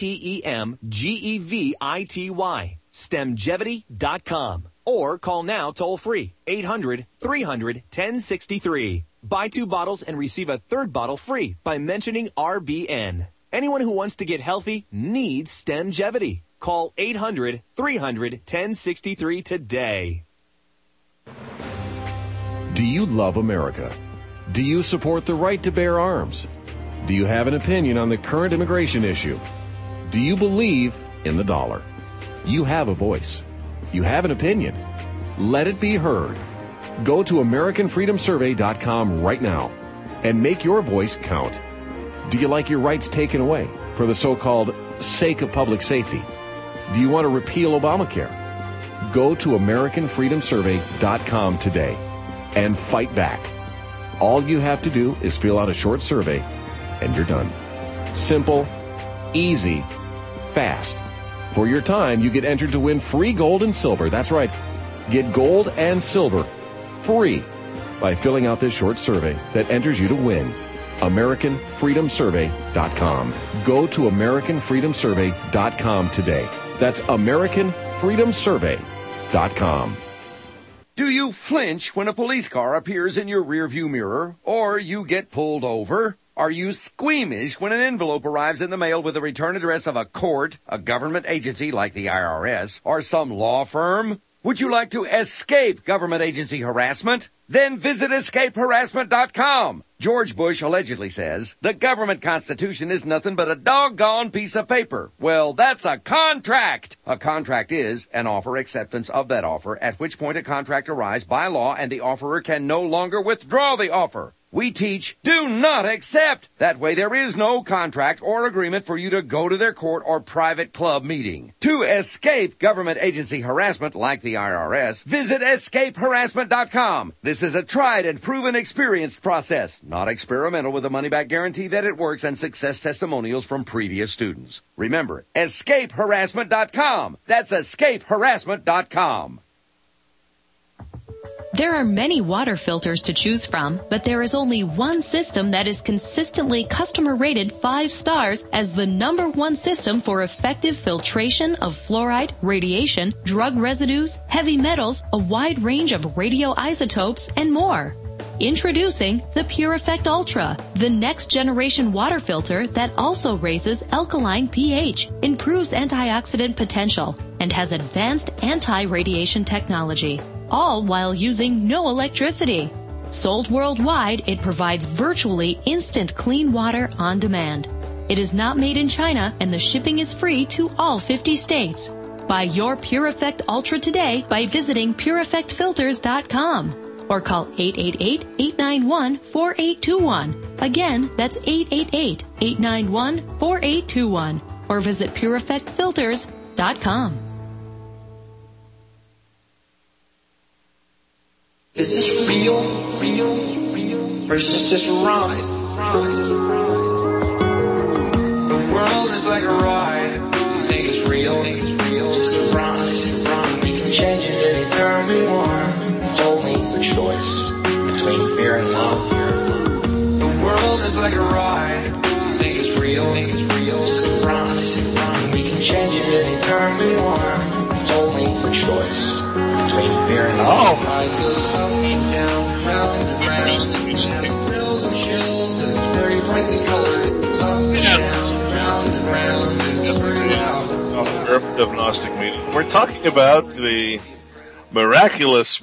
StemGevity. StemGevity.com. Or call now toll-free, 800-300-1063. Buy 2 bottles and receive a 3rd bottle free by mentioning RBN. Anyone who wants to get healthy needs StemGevity. Call 800-300-1063 today. Do you love America? Do you support the right to bear arms? Do you have an opinion on the current immigration issue? Do you believe in the dollar? You have a voice. You have an opinion. Let it be heard. Go to AmericanFreedomSurvey.com right now and make your voice count. Do you like your rights taken away for the so-called sake of public safety? Do you want to repeal Obamacare? Go to AmericanFreedomSurvey.com today and fight back. All you have to do is fill out a short survey and you're done. Simple, easy, fast. For your time, you get entered to win free gold and silver. That's right. Get gold and silver free by filling out this short survey that enters you to win. AmericanFreedomSurvey.com. Go to AmericanFreedomSurvey.com today. That's AmericanFreedomSurvey.com. Do you flinch when a police car appears in your rearview mirror or you get pulled over? Are you squeamish when an envelope arrives in the mail with the return address of a court, a government agency like the IRS, or some law firm? Would you like to escape government agency harassment? Then visit escapeharassment.com. George Bush allegedly says, the government constitution is nothing but a doggone piece of paper. Well, that's a contract. A contract is an offer acceptance of that offer, at which point a contract arrives by law and the offerer can no longer withdraw the offer. We teach, do not accept. That way there is no contract or agreement for you to go to their court or private club meeting. To escape government agency harassment like the IRS, visit escapeharassment.com. This is a tried and proven experienced process, not experimental, with a money-back guarantee that it works and success testimonials from previous students. Remember, escapeharassment.com. That's escapeharassment.com. There are many water filters to choose from, but there is only one system that is consistently customer rated 5 stars as the #1 system for effective filtration of fluoride, radiation, drug residues, heavy metals, a wide range of radioisotopes, and more. Introducing the Pure Effect Ultra, the next generation water filter that also raises alkaline pH, improves antioxidant potential, and has advanced anti-radiation technology, all while using no electricity. Sold worldwide, it provides virtually instant clean water on demand. It is not made in China, and the shipping is free to all 50 states. Buy your Pure Effect Ultra today by visiting PureEffectFilters.com or call 888-891-4821. Again, that's 888-891-4821 or visit PureEffectFilters.com. Is this real? Or is this just a ride? The world is like a ride. You think it's real? It's just a ride. We can change it anytime we want. It's only a choice between fear and love. The world is like a ride. You think it's real? It's just a ride. We can change it anytime we want. It's only a choice between fear and love. Urban Gnostic meeting. We're talking about the miraculous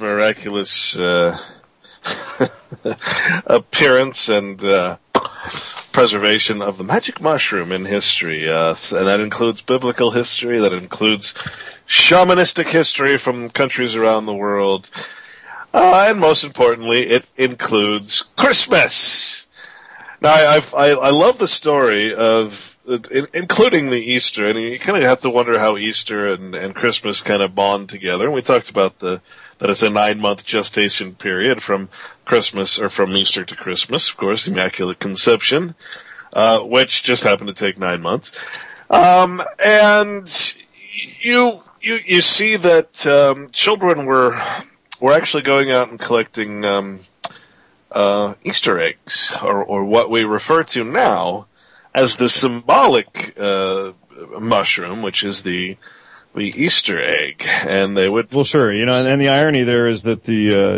appearance and preservation of the magic mushroom in history, and that includes biblical history, that includes shamanistic history from countries around the world, and most importantly, it includes Christmas. Now, I love the story of, including the Easter, and you kind of have to wonder how Easter and Christmas kind of bond together. And we talked about that it's a 9-month gestation period from Christmas, or from Easter to Christmas, of course, Immaculate Conception, which just happened to take 9 months. And you see that children were actually going out and collecting Easter eggs, or what we refer to now as the symbolic mushroom, which is the Easter egg. And they would... Well, sure, and the irony there is that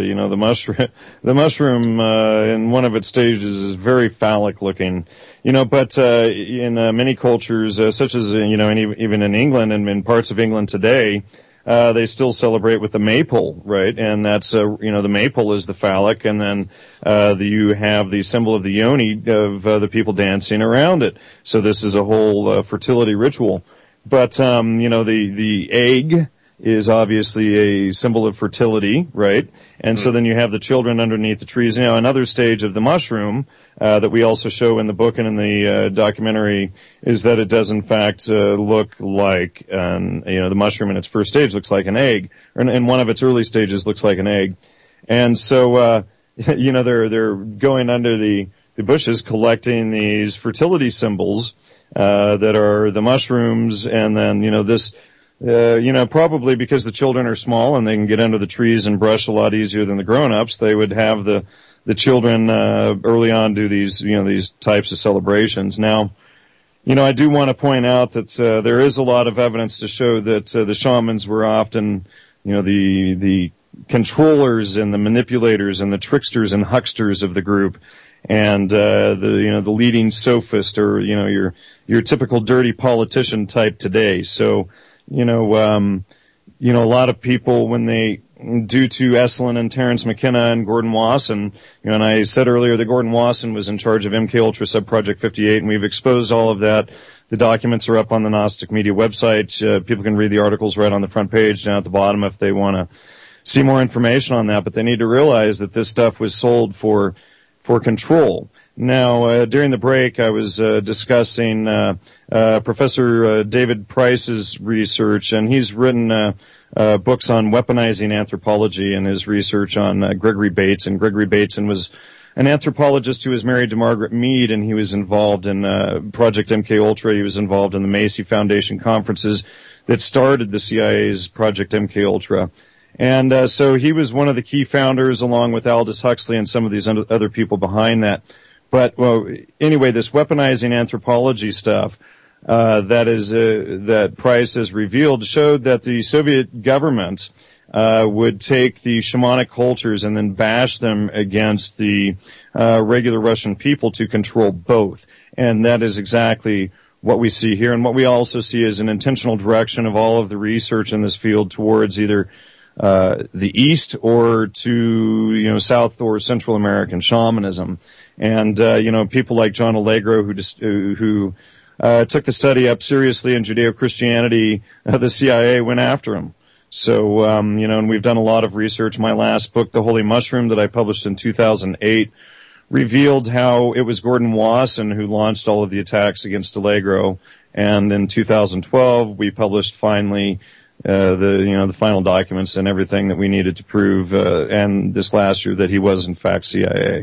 the mushroom in one of its stages is very phallic looking, but in many cultures, such as, even in England and in parts of England today, they still celebrate with the maypole, right? And that's, the maypole is the phallic, and then you have the symbol of the yoni of the people dancing around it. So this is a whole fertility ritual. But, the egg is obviously a symbol of fertility, right? And so then you have the children underneath the trees. Another stage of the mushroom that we also show in the book and in the documentary is that it does in fact look like, the mushroom in its first stage looks like an egg, or in one of its early stages looks like an egg. And so, they're going under the bushes collecting these fertility symbols that are the mushrooms, and then, this, probably because the children are small and they can get under the trees and brush a lot easier than the grown-ups, they would have the children early on do these, these types of celebrations. Now, I do want to point out that there is a lot of evidence to show that the shamans were often, the controllers and the manipulators and the tricksters and hucksters of the group, and the leading sophist, or your typical dirty politician type today. So a lot of people, when they, due to Esalen and Terence McKenna and Gordon Wasson, and I said earlier that Gordon Wasson was in charge of MKUltra Subproject 58, and we've exposed all of that. The documents are up on the Gnostic Media website. People can read the articles right on the front page down at the bottom if they want to see more information on that, but they need to realize that this stuff was sold for control. Now, during the break, I was discussing Professor David Price's research, and he's written books on weaponizing anthropology, and his research on Gregory Bates. And Gregory Bateson was an anthropologist who was married to Margaret Mead, and he was involved in Project MKUltra. He was involved in the Macy Foundation conferences that started the CIA's Project MKUltra. And so he was one of the key founders, along with Aldous Huxley and some of these other people behind that. But, anyway, this weaponizing anthropology stuff that Price has revealed showed that the Soviet government would take the shamanic cultures and then bash them against the regular Russian people to control both. And that is exactly what we see here. And what we also see is an intentional direction of all of the research in this field towards either the East or to, South or Central American shamanism. And, people like John Allegro who took the study up seriously in Judeo-Christianity, the CIA went after him. So, and we've done a lot of research. My last book, The Holy Mushroom, that I published in 2008, revealed how it was Gordon Wasson who launched all of the attacks against Allegro. And in 2012, we published finally the final documents and everything that we needed to prove, and this last year that he was in fact CIA.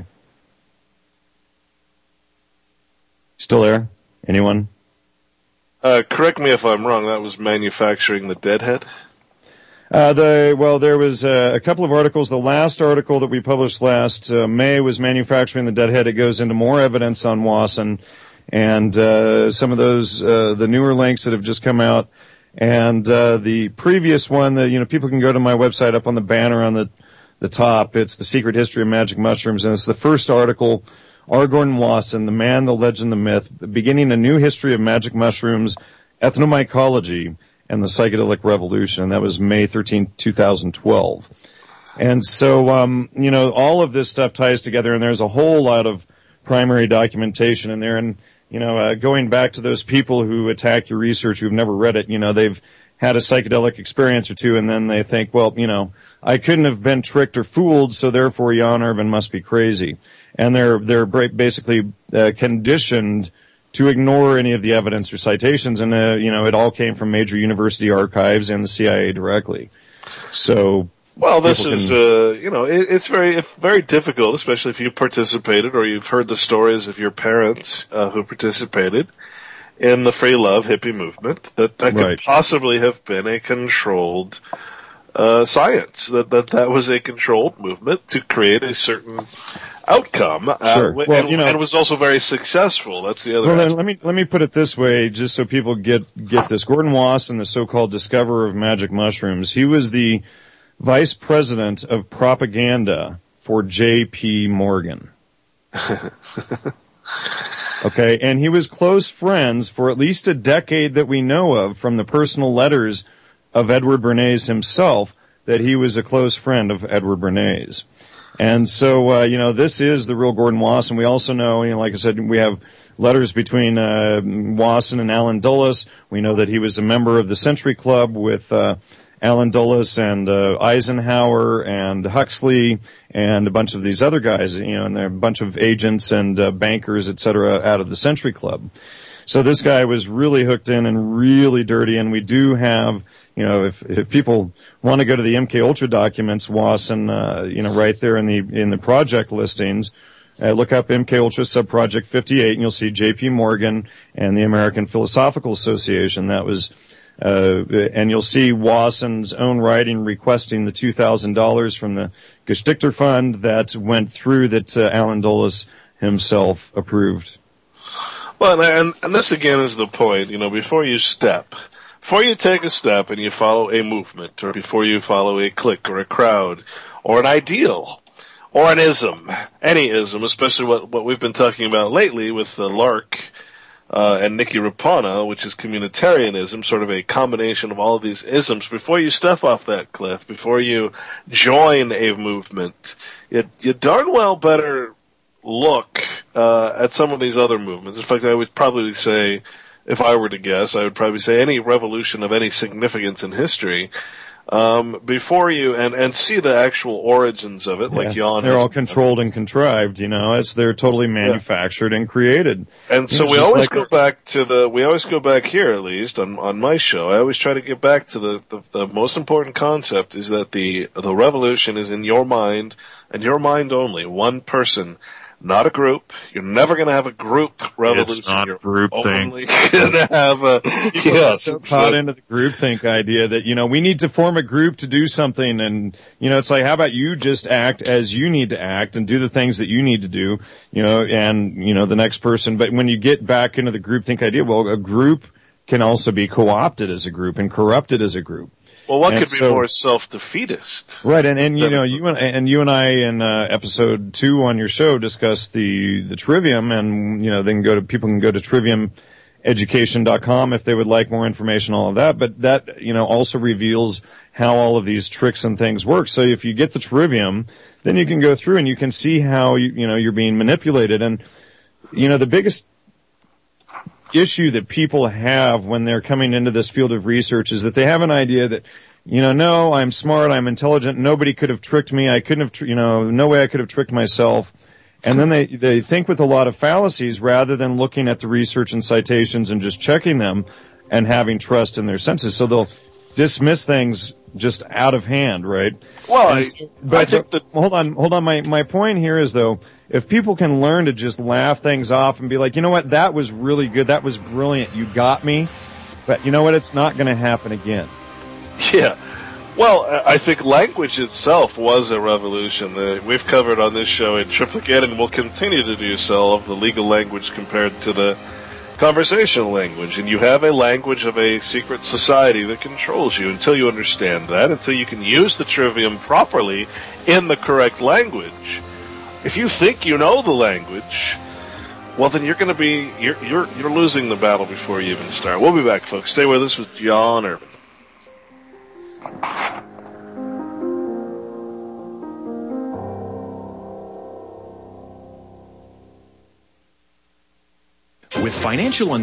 Still there? Anyone? Correct me if I'm wrong. That was manufacturing the deadhead. There was a couple of articles. The last article that we published last May was manufacturing the deadhead. It goes into more evidence on Wasson, and some of those the newer links that have just come out. And the previous one, that people can go to my website up on the banner on the top. It's The Secret History of Magic Mushrooms, and it's the first article, R. Gordon Wasson, The Man, the Legend, the Myth, Beginning a New History of Magic Mushrooms, Ethnomycology, and the Psychedelic Revolution. And that was May 13, 2012. And so, all of this stuff ties together, and there's a whole lot of primary documentation in there. And going back to those people who attack your research who've never read it, they've had a psychedelic experience or two, and then they think, well, I couldn't have been tricked or fooled, so therefore Jan Irvin must be crazy. And they're basically conditioned to ignore any of the evidence or citations, and it all came from major university archives and the CIA directly. So, well, this is it's very difficult, especially if you participated or you've heard the stories of your parents who participated in the free love hippie movement. That could possibly have been a controlled science. That was a controlled movement to create a certain outcome. Sure. Well, and was also very successful. That's the other. Well, then let me put it this way, just so people get this. Gordon Wasson, the so-called discoverer of magic mushrooms, he was the vice president of propaganda for J.P. Morgan. Okay, and he was close friends for at least a decade that we know of from the personal letters of Edward Bernays himself, that he was a close friend of Edward Bernays. And so, this is the real Gordon Wasson. We also know, like I said, we have letters between Wasson and Allen Dulles. We know that he was a member of the Century Club with Allen Dulles and Eisenhower and Huxley and a bunch of these other guys, and there are a bunch of agents and bankers, et cetera, out of the Century Club. So this guy was really hooked in and really dirty, and we do have, if people want to go to the MK Ultra documents, Wasson, right there in the project listings, look up MK Ultra Subproject 58, and you'll see J.P. Morgan and the American Philosophical Association. That was, and you'll see Wasson's own writing requesting the $2,000 from the Geschichter Fund that went through, that Allen Dulles himself approved. Well, and this again is the point, before you take a step and you follow a movement, or before you follow a clique or a crowd or an ideal or an ism, any ism, especially what we've been talking about lately with Lark and Nikki Rapana, which is communitarianism, sort of a combination of all of these isms. Before you step off that cliff, before you join a movement, you darn well better look at some of these other movements. In fact, I would probably say, if I were to guess, I would probably say any revolution of any significance in history, before you, and see the actual origins of it, like Jan. They're all controlled and contrived, they're totally manufactured and created. And so we always go back here, at least, on my show, I always try to get back to the most important concept is that the revolution is in your mind, and your mind only, one person. Not a group. You're never going to have a group revolution. It's not a group thing. Only going to have a... Yes. So caught into the groupthink idea that, we need to form a group to do something. And, it's like, how about you just act as you need to act and do the things that you need to do, and, the next person. But when you get back into the groupthink idea, well, a group can also be co-opted as a group and corrupted as a group. Well, what could be more self-defeatist? Right, and you and I in episode 2 on your show discussed the Trivium, and people can go to triviumeducation.com if they would like more information, all of that. But that also reveals how all of these tricks and things work. So if you get the Trivium, then you can go through and you can see how you're being manipulated. And the biggest issue that people have when they're coming into this field of research is that they have an idea that, no, I'm smart, I'm intelligent, nobody could have tricked me, I couldn't have, no way I could have tricked myself. And then they think with a lot of fallacies rather than looking at the research and citations and just checking them and having trust in their senses. So they'll dismiss things just out of hand, right? Well, I think that... Hold on. My point here is, though, if people can learn to just laugh things off and be like, you know what, that was really good, that was brilliant, you got me, but you know what, it's not going to happen again. Yeah. Well, I think language itself was a revolution. We've covered on this show in triplicate, and we'll continue to do so, of the legal language compared to the conversational language. And you have a language of a secret society that controls you. Until you understand that, until you can use the Trivium properly in the correct language, if you think you know the language, well, then you're going to be you're losing the battle before you even start. We'll be back, folks. Stay with us with Jan Irvin. With financial